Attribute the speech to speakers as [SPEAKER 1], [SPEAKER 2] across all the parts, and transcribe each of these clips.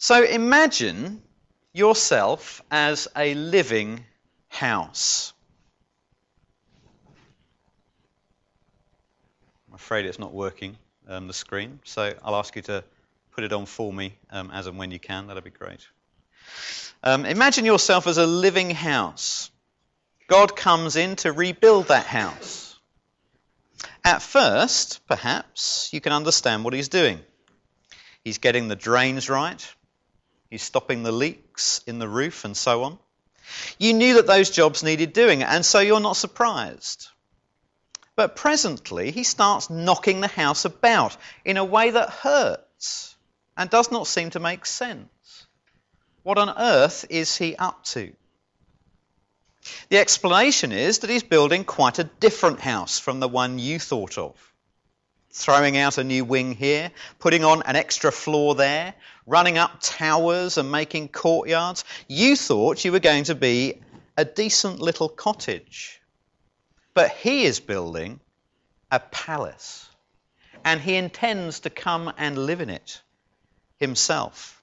[SPEAKER 1] So imagine yourself as a living house. I'm afraid it's not working, the screen, so I'll ask you to put it on for me as and when you can. That'd be great. Imagine yourself as a living house. God comes in to rebuild that house. At first, perhaps, you can understand what he's doing. He's getting the drains right. He's stopping the leaks in the roof and so on. You knew that those jobs needed doing, and so you're not surprised. But presently, he starts knocking the house about in a way that hurts and does not seem to make sense. What on earth is he up to? The explanation is that he's building quite a different house from the one you thought of. Throwing out a new wing here, putting on an extra floor there, running up towers and making courtyards. You thought you were going to be a decent little cottage. But he is building a palace. And he intends to come and live in it himself.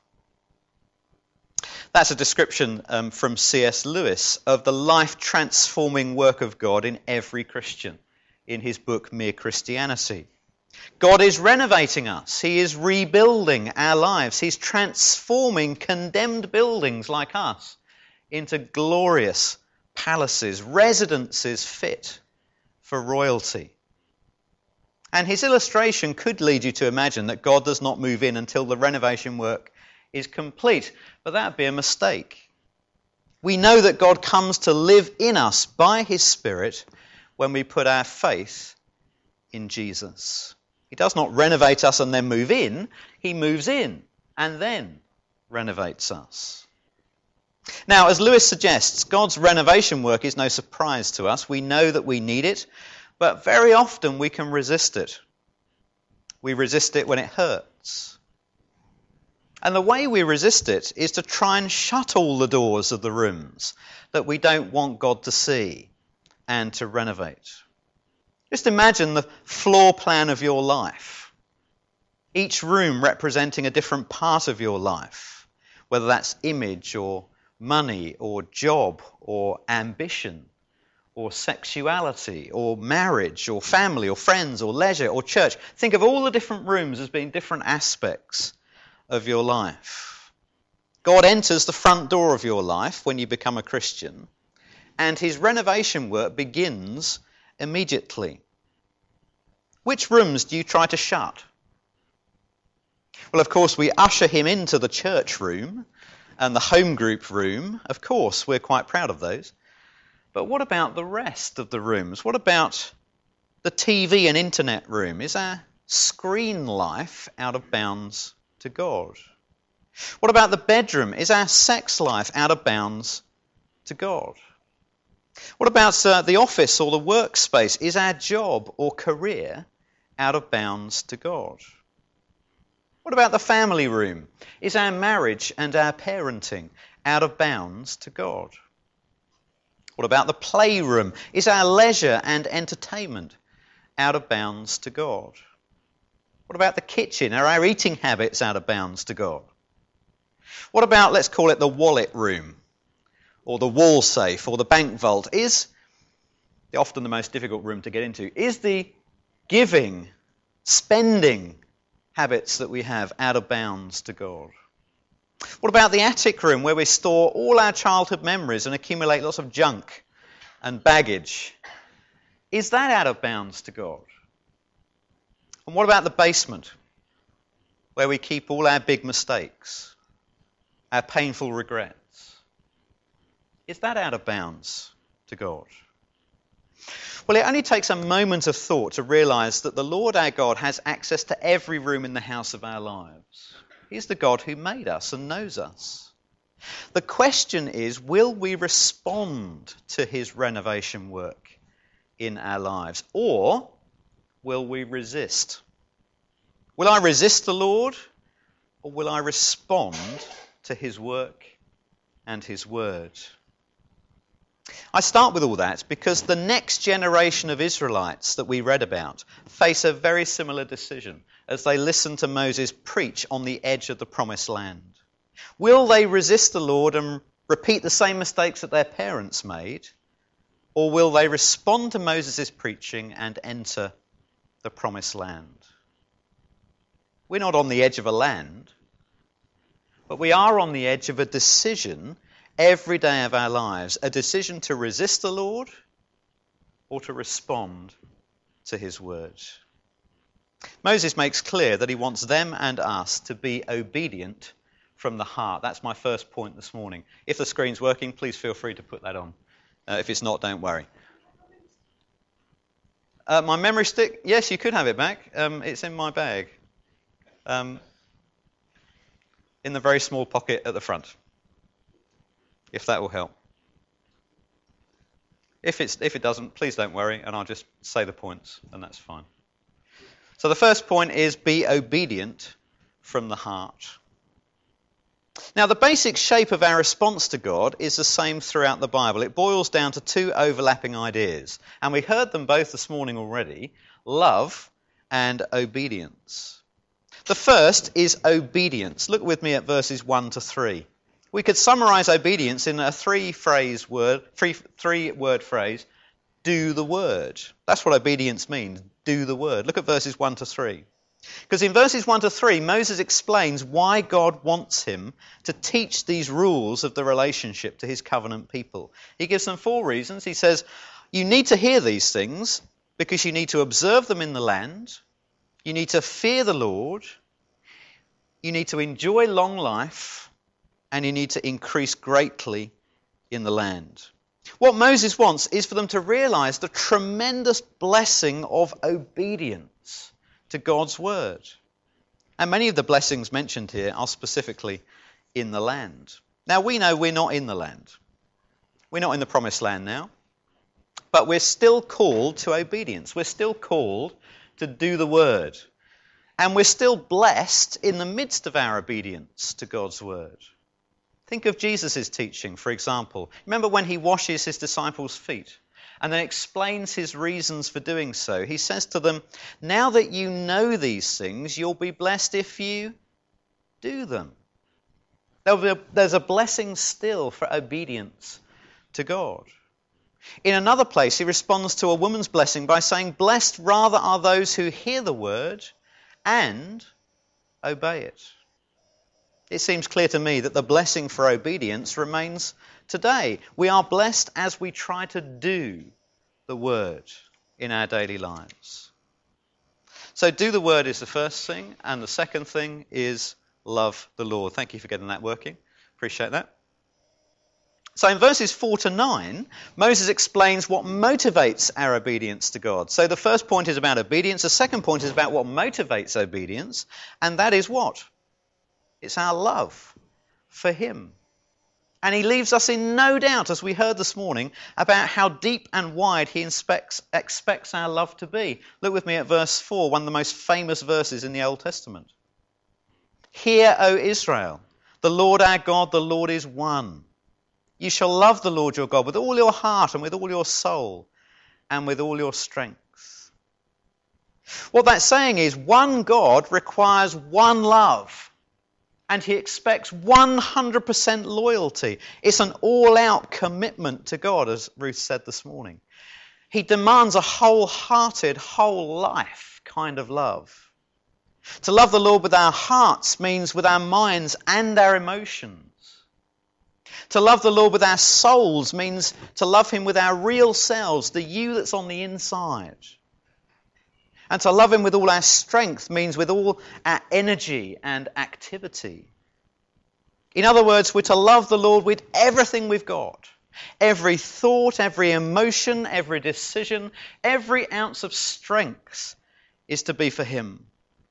[SPEAKER 1] That's a description from C.S. Lewis of the life-transforming work of God in every Christian in his book Mere Christianity. God is renovating us. He is rebuilding our lives. He's transforming condemned buildings like us into glorious palaces, residences fit for royalty. And his illustration could lead you to imagine that God does not move in until the renovation work is complete, but that would be a mistake. We know that God comes to live in us by his Spirit when we put our faith in Jesus. He does not renovate us and then move in. He moves in and then renovates us. Now, as Lewis suggests, God's renovation work is no surprise to us. We know that we need it, but very often we can resist it. We resist it when it hurts. And the way we resist it is to try and shut all the doors of the rooms that we don't want God to see and to renovate. Just imagine the floor plan of your life. Each room representing a different part of your life, whether that's image or money or job or ambition or sexuality or marriage or family or friends or leisure or church. Think of all the different rooms as being different aspects of your life. God enters the front door of your life when you become a Christian, and his renovation work begins immediately. Which rooms do you try to shut? Well, of course, we usher him into the church room and the home group room. Of course, we're quite proud of those. But what about the rest of the rooms? What about the TV and internet room? Is our screen life out of bounds to God? What about the bedroom? Is our sex life out of bounds to God? What about the office or the workspace? Is our job or career out of bounds to God? What about the family room? Is our marriage and our parenting out of bounds to God? What about the playroom? Is our leisure and entertainment out of bounds to God? What about the kitchen? Are our eating habits out of bounds to God? What about, let's call it the wallet room, or the wall safe, or the bank vault? Is, often the most difficult room to get into, is the giving, spending habits that we have out of bounds to God? What about the attic room, where we store all our childhood memories and accumulate lots of junk and baggage? Is that out of bounds to God? And what about the basement, where we keep all our big mistakes, our painful regrets? Is that out of bounds to God? Well, it only takes a moment of thought to realise that the Lord our God has access to every room in the house of our lives. He's the God who made us and knows us. The question is, will we respond to his renovation work in our lives, or will we resist? Will I resist the Lord, or will I respond to his work and his word? I start with all that because the next generation of Israelites that we read about face a very similar decision as they listen to Moses preach on the edge of the promised land. Will they resist the Lord and repeat the same mistakes that their parents made? Or will they respond to Moses' preaching and enter the promised land? We're not on the edge of a land, but we are on the edge of a decision every day of our lives, a decision to resist the Lord or to respond to his word. Moses makes clear that he wants them and us to be obedient from the heart. That's my first point this morning. If the screen's working, please feel free to put that on. If it's not, don't worry. My memory stick, yes, you could have it back. It's in my bag. In the very small pocket at the front, if that will help. If it doesn't, please don't worry, and I'll just say the points, and that's fine. So the first point is be obedient from the heart. Now, the basic shape of our response to God is the same throughout the Bible. It boils down to two overlapping ideas, and we heard them both this morning already: love and obedience. The first is obedience. Look with me at verses 1 to 3. We could summarize obedience in a three-word phrase, do the word. That's what obedience means, do the word. Look at verses 1 to 3. Because in verses 1 to 3, Moses explains why God wants him to teach these rules of the relationship to his covenant people. He gives them 4 reasons. He says, you need to hear these things because you need to observe them in the land. You need to fear the Lord. You need to enjoy long life. And you need to increase greatly in the land. What Moses wants is for them to realize the tremendous blessing of obedience to God's word. And many of the blessings mentioned here are specifically in the land. Now, we know we're not in the land. We're not in the promised land now. But we're still called to obedience. We're still called to do the word. And we're still blessed in the midst of our obedience to God's word. Think of Jesus' teaching, for example. Remember when he washes his disciples' feet and then explains his reasons for doing so. He says to them, now that you know these things, you'll be blessed if you do them. There's a blessing still for obedience to God. In another place, he responds to a woman's blessing by saying, blessed rather are those who hear the word and obey it. It seems clear to me that the blessing for obedience remains today. We are blessed as we try to do the word in our daily lives. So do the word is the first thing, and the second thing is love the Lord. Thank you for getting that working. Appreciate that. So in verses 4 to 9, Moses explains what motivates our obedience to God. So the first point is about obedience. The second point is about what motivates obedience, and that is what? It's our love for him. And he leaves us in no doubt, as we heard this morning, about how deep and wide he expects our love to be. Look with me at verse 4, one of the most famous verses in the Old Testament. Hear, O Israel, the Lord our God, the Lord is one. You shall love the Lord your God with all your heart and with all your soul and with all your strength. What that's saying is one God requires one love. And he expects 100% loyalty. It's an all-out commitment to God, as Ruth said this morning. He demands a wholehearted, whole life kind of love. To love the Lord with our hearts means with our minds and our emotions. To love the Lord with our souls means to love him with our real selves, the you that's on the inside. And to love him with all our strength means with all our energy and activity. In other words, we're to love the Lord with everything we've got. Every thought, every emotion, every decision, every ounce of strength is to be for him.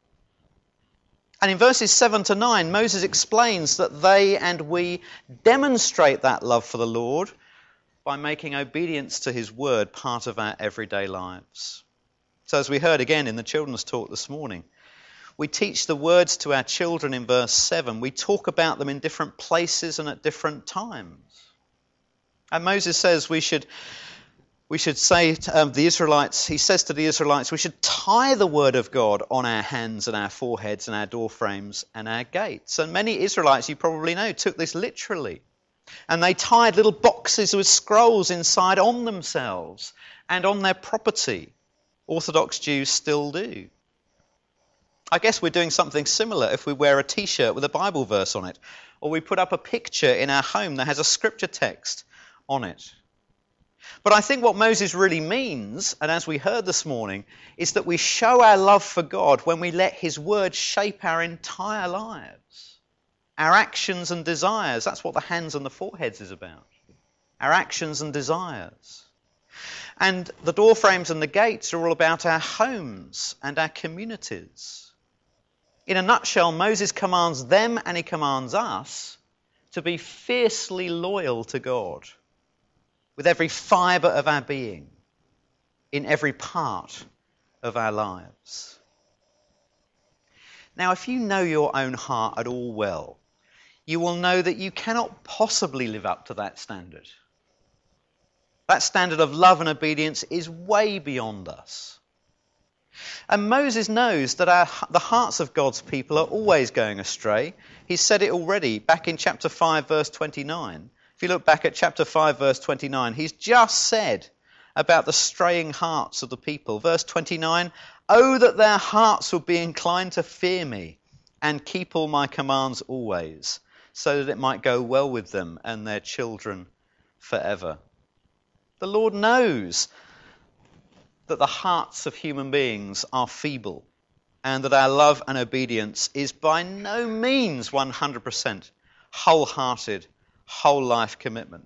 [SPEAKER 1] And in verses 7 to 9, Moses explains that they and we demonstrate that love for the Lord by making obedience to his word part of our everyday lives. So as we heard again in the children's talk this morning, we teach the words to our children in verse 7. We talk about them in different places and at different times. And Moses says we should We should say to the Israelites, he says to the Israelites, we should tie the word of God on our hands and our foreheads and our door frames and our gates. And many Israelites, you probably know, took this literally. And they tied little boxes with scrolls inside on themselves and on their property. Orthodox Jews still do. I guess we're doing something similar if we wear a t-shirt with a Bible verse on it, or we put up a picture in our home that has a scripture text on it. But I think what Moses really means, and as we heard this morning, is that we show our love for God when we let his word shape our entire lives. Our actions and desires, that's what the hands and the foreheads is about. Our actions and desires. And the door frames and the gates are all about our homes and our communities. In a nutshell, Moses commands them and he commands us to be fiercely loyal to God with every fibre of our being, in every part of our lives. Now, if you know your own heart at all well, you will know that you cannot possibly live up to that standard. That standard of love and obedience is way beyond us. And Moses knows that the hearts of God's people are always going astray. He's said it already back in chapter 5, verse 29. If you look back at chapter 5, verse 29, he's just said about the straying hearts of the people. Verse 29, "Oh, that their hearts would be inclined to fear me and keep all my commands always, so that it might go well with them and their children forever." The Lord knows that the hearts of human beings are feeble and that our love and obedience is by no means 100% wholehearted, whole life commitment.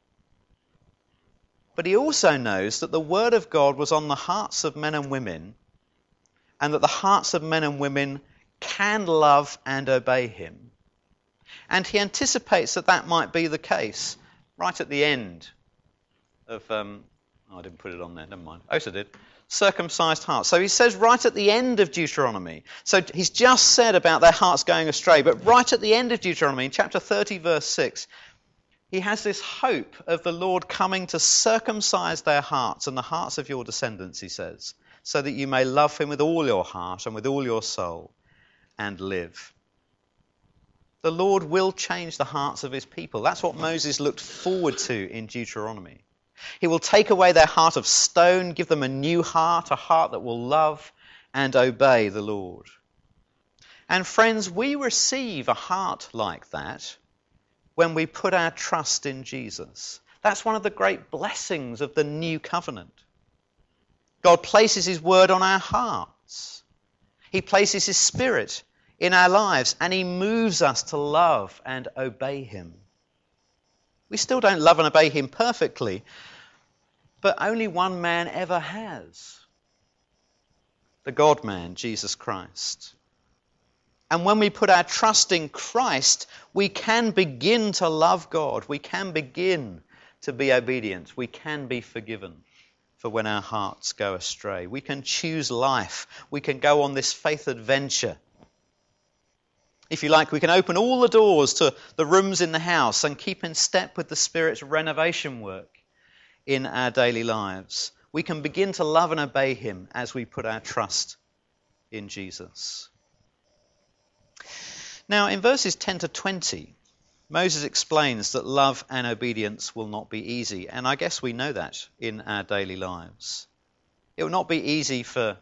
[SPEAKER 1] But he also knows that the word of God was on the hearts of men and women, and that the hearts of men and women can love and obey him. And he anticipates that that might be the case right at the end of, I didn't put it on there, never mind. Oh, so I did. Circumcised hearts. So he says right at the end of Deuteronomy, so he's just said about their hearts going astray, but right at the end of Deuteronomy, in chapter 30, verse 6, he has this hope of the Lord coming to circumcise their hearts and the hearts of your descendants, he says, so that you may love him with all your heart and with all your soul and live. The Lord will change the hearts of his people. That's what Moses looked forward to in Deuteronomy. He will take away their heart of stone, give them a new heart, a heart that will love and obey the Lord. And friends, we receive a heart like that when we put our trust in Jesus. That's one of the great blessings of the new covenant. God places his word on our hearts. He places his spirit in our lives, and he moves us to love and obey him. We still don't love and obey him perfectly, but only one man ever has. The God-man, Jesus Christ. And when we put our trust in Christ, we can begin to love God. We can begin to be obedient. We can be forgiven for when our hearts go astray. We can choose life. We can go on this faith adventure. If you like, we can open all the doors to the rooms in the house and keep in step with the Spirit's renovation work in our daily lives. We can begin to love and obey him as we put our trust in Jesus. Now, in verses 10 to 20, Moses explains that love and obedience will not be easy, and I guess we know that in our daily lives. It will not be easy for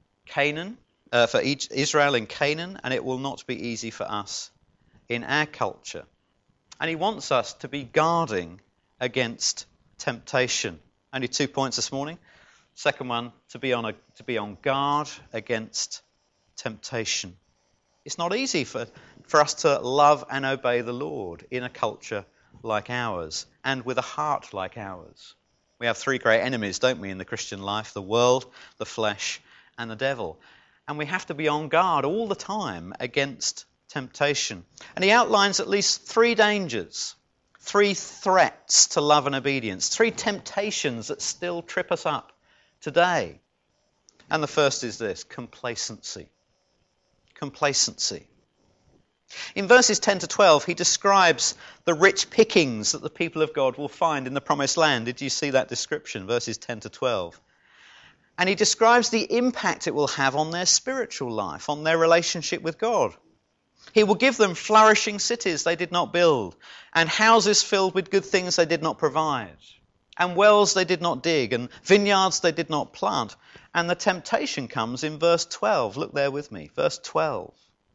[SPEAKER 1] Israel in Canaan, and it will not be easy for us in our culture. And he wants us to be guarding against temptation. Only 2 points this morning. Second one, to be on guard against temptation. It's not easy for us to love and obey the Lord in a culture like ours and with a heart like ours. We have three great enemies, don't we, in the Christian life: the world, the flesh, and the devil. And we have to be on guard all the time against temptation. And he outlines at least three dangers, three threats to love and obedience, three temptations that still trip us up today. And the first is this: complacency. Complacency. In verses 10 to 12, he describes the rich pickings that the people of God will find in the promised land. Did you see that description, verses 10 to 12? And he describes the impact it will have on their spiritual life, on their relationship with God. He will give them flourishing cities they did not build, and houses filled with good things they did not provide, and wells they did not dig, and vineyards they did not plant. And the temptation comes in verse 12. Look there with me, verse 12.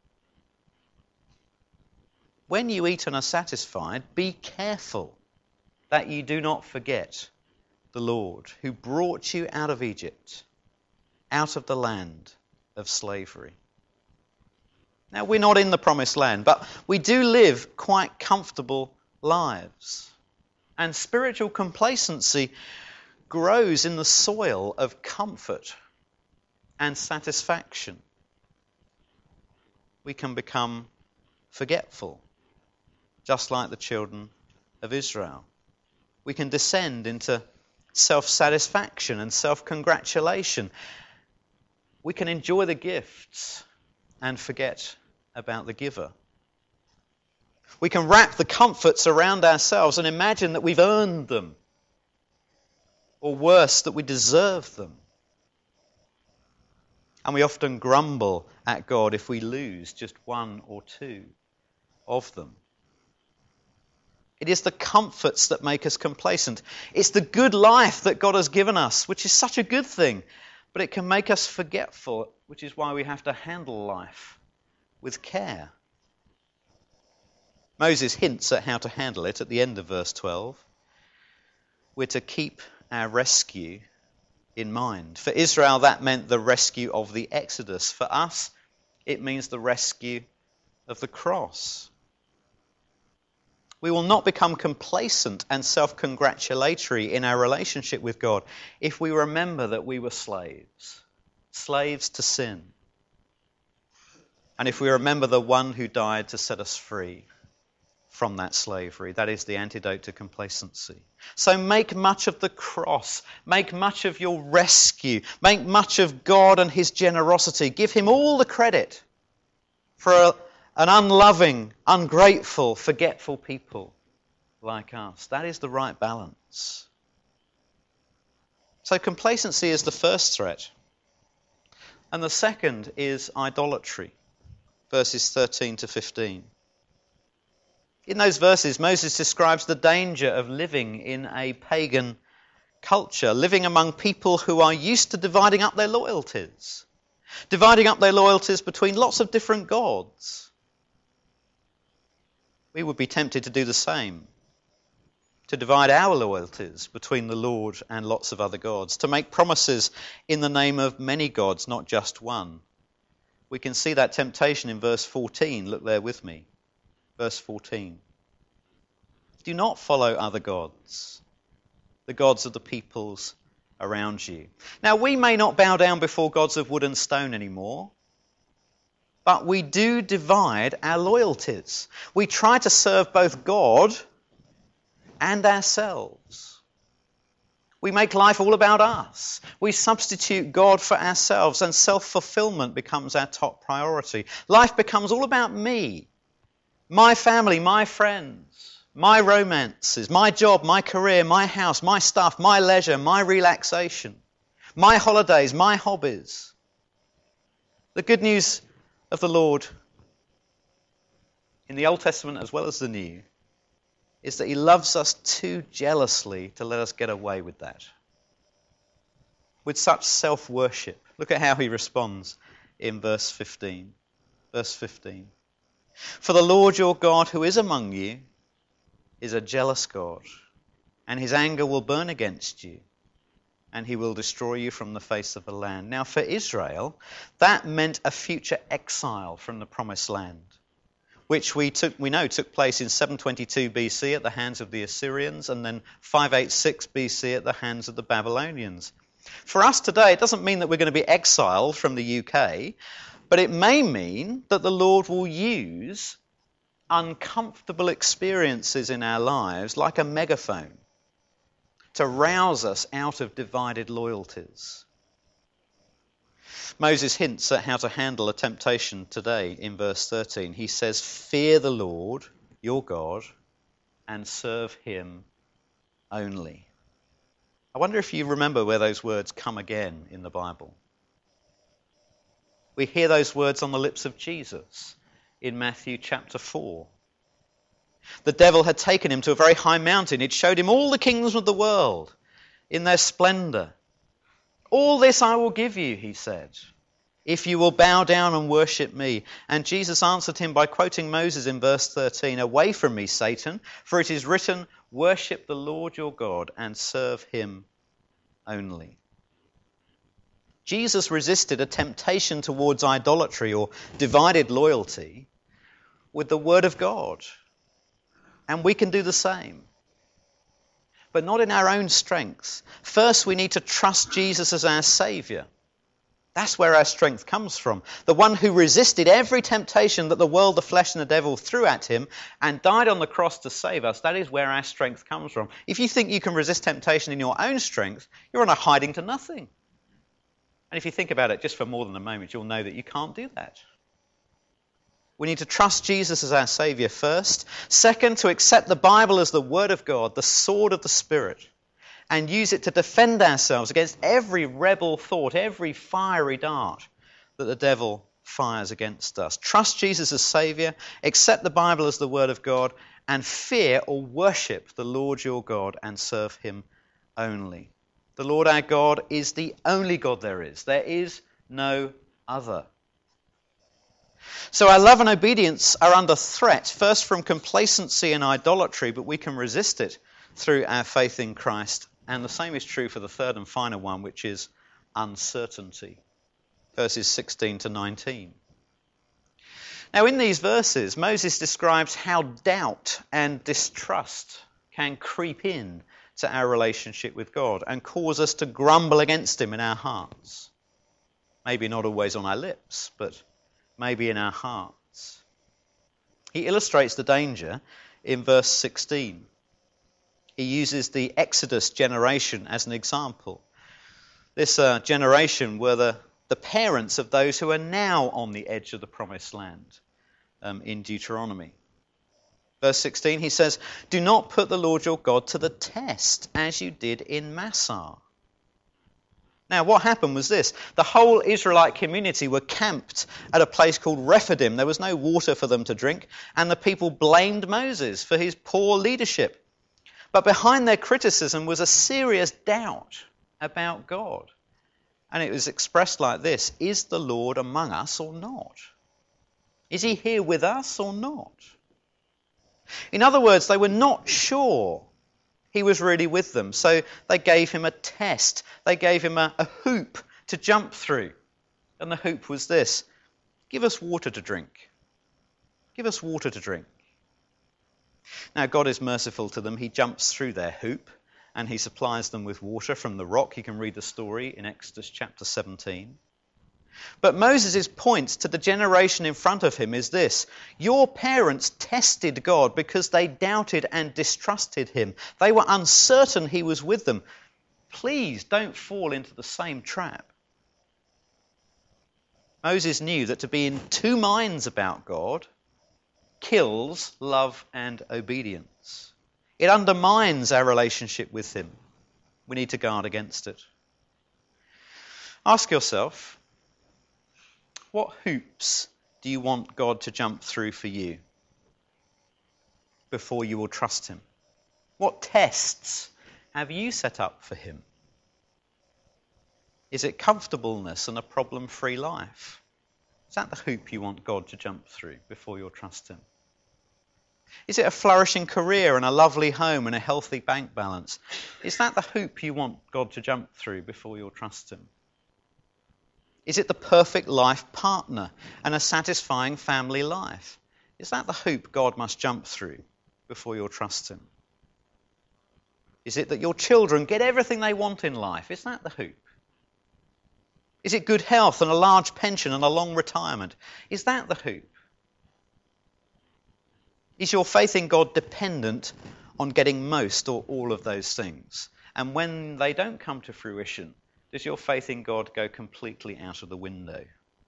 [SPEAKER 1] When you eat and are satisfied, be careful that you do not forget the Lord, who brought you out of Egypt, out of the land of slavery. Now, we're not in the promised land, but we do live quite comfortable lives. And spiritual complacency grows in the soil of comfort and satisfaction. We can become forgetful, just like the children of Israel. We can descend into self-satisfaction and self-congratulation. We can enjoy the gifts and forget about the giver. We can wrap the comforts around ourselves and imagine that we've earned them, or worse, that we deserve them. And we often grumble at God if we lose just one or two of them. It is the comforts that make us complacent. It's the good life that God has given us, which is such a good thing, but it can make us forgetful, which is why we have to handle life with care. Moses hints at how to handle it at the end of verse 12. We're to keep our rescue in mind. For Israel, that meant the rescue of the Exodus. For us, it means the rescue of the cross. We will not become complacent and self-congratulatory in our relationship with God if we remember that we were slaves to sin. And if we remember the one who died to set us free from that slavery, that is the antidote to complacency. So make much of the cross, make much of your rescue, make much of God and his generosity. Give him all the credit for an unloving, ungrateful, forgetful people like us. That is the right balance. So complacency is the first threat. And the second is idolatry, verses 13 to 15. In those verses, Moses describes the danger of living in a pagan culture, living among people who are used to dividing up their loyalties between lots of different gods. We would be tempted to do the same, to divide our loyalties between the Lord and lots of other gods, to make promises in the name of many gods, not just one. We can see that temptation in verse 14. Look there with me. Verse 14. Do not follow other gods, the gods of the peoples around you. Now, we may not bow down before gods of wood and stone anymore, but we do divide our loyalties. We try to serve both God and ourselves. We make life all about us. We substitute God for ourselves, and self-fulfillment becomes our top priority. Life becomes all about me, my family, my friends, my romances, my job, my career, my house, my stuff, my leisure, my relaxation, my holidays, my hobbies. The good news of the Lord in the Old Testament as well as the New is that he loves us too jealously to let us get away with that, with such self-worship. Look at how he responds in verse 15. Verse 15. For the Lord your God who is among you is a jealous God, and his anger will burn against you, and he will destroy you from the face of the land. Now for Israel, that meant a future exile from the promised land, which we know took place in 722 BC at the hands of the Assyrians, and then 586 BC at the hands of the Babylonians. For us today, it doesn't mean that we're going to be exiled from the UK, but it may mean that the Lord will use uncomfortable experiences in our lives like a megaphone to rouse us out of divided loyalties. Moses hints at how to handle a temptation today in verse 13. He says, "Fear the Lord, your God, and serve him only." I wonder if you remember where those words come again in the Bible. We hear those words on the lips of Jesus in Matthew chapter 4. The devil had taken him to a very high mountain. It showed him all the kingdoms of the world in their splendor. "All this I will give you," he said, "if you will bow down and worship me." And Jesus answered him by quoting Moses in verse 13, "Away from me, Satan, for it is written, worship the Lord your God and serve him only." Jesus resisted a temptation towards idolatry or divided loyalty with the word of God. And we can do the same. But not in our own strength. First, we need to trust Jesus as our Saviour. That's where our strength comes from. The one who resisted every temptation that the world, the flesh, and the devil threw at him and died on the cross to save us, that is where our strength comes from. If you think you can resist temptation in your own strength, you're on a hiding to nothing. And if you think about it just for more than a moment, you'll know that you can't do that. We need to trust Jesus as our Saviour first. Second, to accept the Bible as the Word of God, the sword of the Spirit, and use it to defend ourselves against every rebel thought, every fiery dart that the devil fires against us. Trust Jesus as Saviour, accept the Bible as the Word of God, and fear or worship the Lord your God and serve him only. The Lord our God is the only God there is. There is no other. So our love and obedience are under threat, first from complacency and idolatry, but we can resist it through our faith in Christ. And the same is true for the third and final one, which is uncertainty. Verses 16 to 19. Now in these verses, Moses describes how doubt and distrust can creep in to our relationship with God and cause us to grumble against him in our hearts. Maybe not always on our lips, but maybe in our hearts. He illustrates the danger in verse 16. He uses the Exodus generation as an example. This generation were the parents of those who are now on the edge of the promised land in Deuteronomy. Verse 16, he says, "Do not put the Lord your God to the test as you did in Massah." Now, what happened was this. The whole Israelite community were camped at a place called Rephidim. There was no water for them to drink, and the people blamed Moses for his poor leadership. But behind their criticism was a serious doubt about God. And it was expressed like this: "Is the Lord among us or not? Is he here with us or not?" In other words, they were not sure he was really with them. So they gave him a test. They gave him a hoop to jump through. And the hoop was this: "Give us water to drink. Give us water to drink." Now God is merciful to them. He jumps through their hoop and he supplies them with water from the rock. You can read the story in Exodus chapter 17. But Moses' point to the generation in front of him is this: your parents tested God because they doubted and distrusted him. They were uncertain he was with them. Please don't fall into the same trap. Moses knew that to be in two minds about God kills love and obedience. It undermines our relationship with him. We need to guard against it. Ask yourself, what hoops do you want God to jump through for you before you will trust him? What tests have you set up for him? Is it comfortableness and a problem-free life? Is that the hoop you want God to jump through before you'll trust him? Is it a flourishing career and a lovely home and a healthy bank balance? Is that the hoop you want God to jump through before you'll trust him? Is it the perfect life partner and a satisfying family life? Is that the hoop God must jump through before you'll trust him? Is it that your children get everything they want in life? Is that the hoop? Is it good health and a large pension and a long retirement? Is that the hoop? Is your faith in God dependent on getting most or all of those things? And when they don't come to fruition, Does your faith in God go completely out of the window?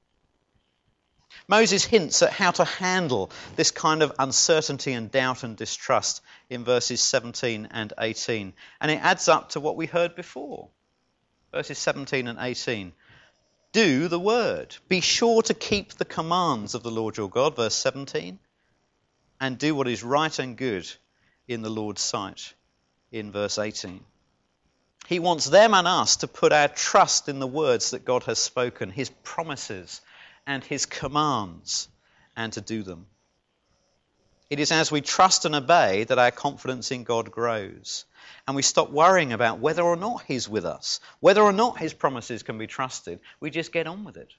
[SPEAKER 1] Moses hints at how to handle this kind of uncertainty and doubt and distrust in verses 17 and 18. And it adds up to what we heard before. Verses 17 and 18. Do the word. Be sure to keep the commands of the Lord your God, verse 17. And do what is right and good in the Lord's sight, in verse 18. He wants them and us to put our trust in the words that God has spoken, his promises and his commands, and to do them. It is as we trust and obey that our confidence in God grows, and we stop worrying about whether or not he's with us, whether or not his promises can be trusted. We just get on with it.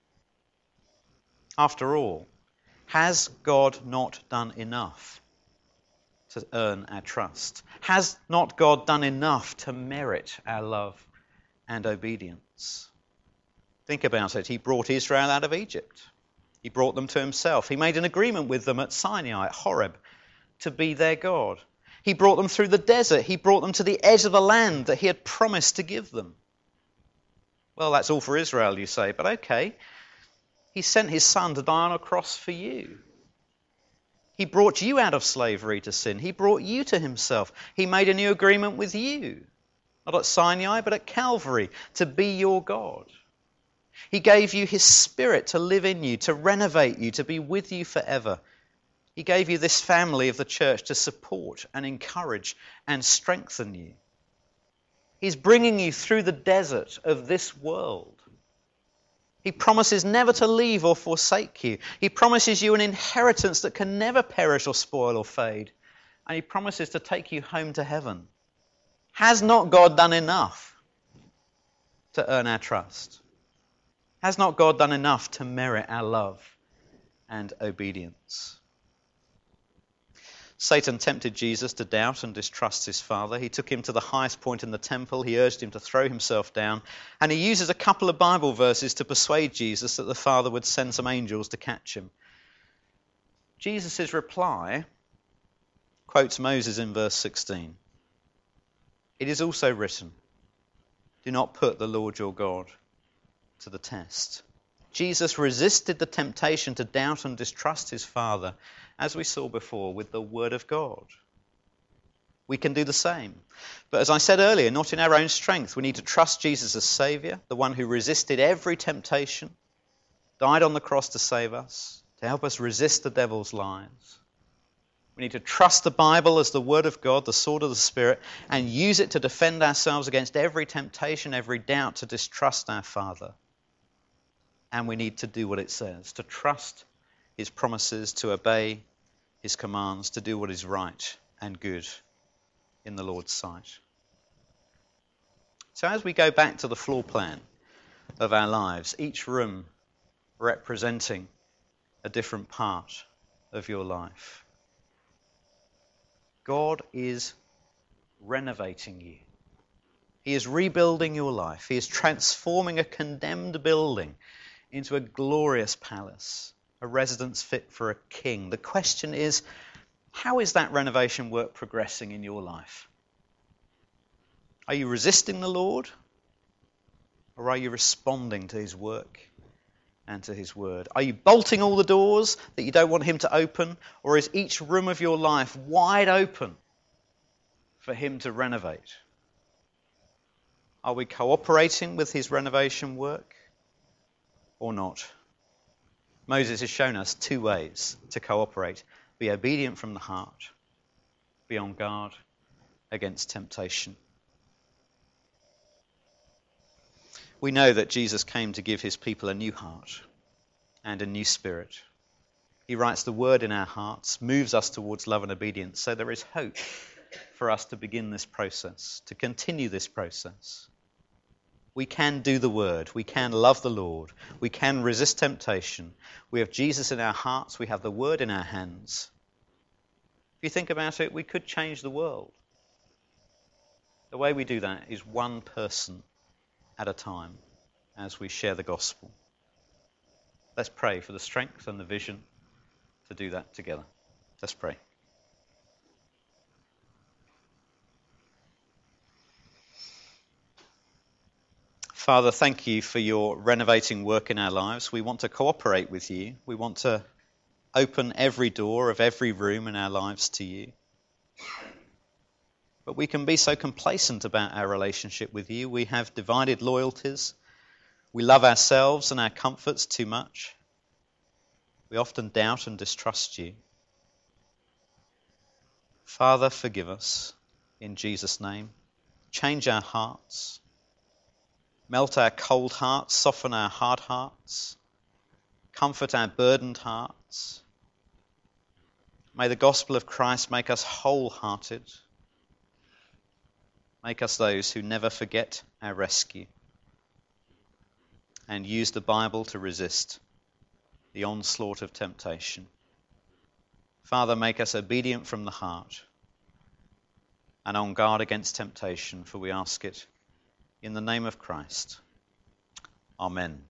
[SPEAKER 1] After all, has God not done enough to earn our trust? Has not God done enough to merit our love and obedience? Think about it. He brought Israel out of Egypt. He brought them to himself. He made an agreement with them at Sinai, at Horeb, to be their God. He brought them through the desert. He brought them to the edge of the land that he had promised to give them. Well, that's all for Israel, you say, but okay. He sent his son to die on a cross for you. He brought you out of slavery to sin. He brought you to himself. He made a new agreement with you, not at Sinai, but at Calvary, to be your God. He gave you his Spirit to live in you, to renovate you, to be with you forever. He gave you this family of the church to support and encourage and strengthen you. He's bringing you through the desert of this world. He promises never to leave or forsake you. He promises you an inheritance that can never perish or spoil or fade. And he promises to take you home to heaven. Has not God done enough to earn our trust? Has not God done enough to merit our love and obedience? Satan tempted Jesus to doubt and distrust his Father. He took him to the highest point in the temple. He urged him to throw himself down. And he uses a couple of Bible verses to persuade Jesus that the Father would send some angels to catch him. Jesus' reply quotes Moses in verse 16. It is also written, do not put the Lord your God to the test. Jesus resisted the temptation to doubt and distrust his Father, as we saw before, with the Word of God. We can do the same. But as I said earlier, not in our own strength. We need to trust Jesus as Saviour, the one who resisted every temptation, died on the cross to save us, to help us resist the devil's lies. We need to trust the Bible as the Word of God, the sword of the Spirit, and use it to defend ourselves against every temptation, every doubt to distrust our Father. And we need to do what it says, to trust his promises, to obey his commands, to do what is right and good in the Lord's sight. So as we go back to the floor plan of our lives, each room representing a different part of your life, God is renovating you. He is rebuilding your life. He is transforming a condemned building into a glorious palace, a residence fit for a king. The question is, how is that renovation work progressing in your life? Are you resisting the Lord? Or are you responding to his work and to his word? Are you bolting all the doors that you don't want him to open? Or is each room of your life wide open for him to renovate? Are we cooperating with his renovation work or not? Moses has shown us two ways to cooperate. Be obedient from the heart. Be on guard against temptation. We know that Jesus came to give his people a new heart and a new spirit. He writes the word in our hearts, moves us towards love and obedience. So there is hope for us to begin this process, to continue this process. We can do the word. We can love the Lord. We can resist temptation. We have Jesus in our hearts. We have the word in our hands. If you think about it, we could change the world. The way we do that is one person at a time as we share the gospel. Let's pray for the strength and the vision to do that together. Let's pray. Father, thank you for your renovating work in our lives. We want to cooperate with you. We want to open every door of every room in our lives to you. But we can be so complacent about our relationship with you. We have divided loyalties. We love ourselves and our comforts too much. We often doubt and distrust you. Father, forgive us in Jesus' name. Change our hearts. Melt our cold hearts, soften our hard hearts, comfort our burdened hearts. May the gospel of Christ make us wholehearted. Make us those who never forget our rescue and use the Bible to resist the onslaught of temptation. Father, make us obedient from the heart and on guard against temptation, for we ask it in the name of Christ. Amen.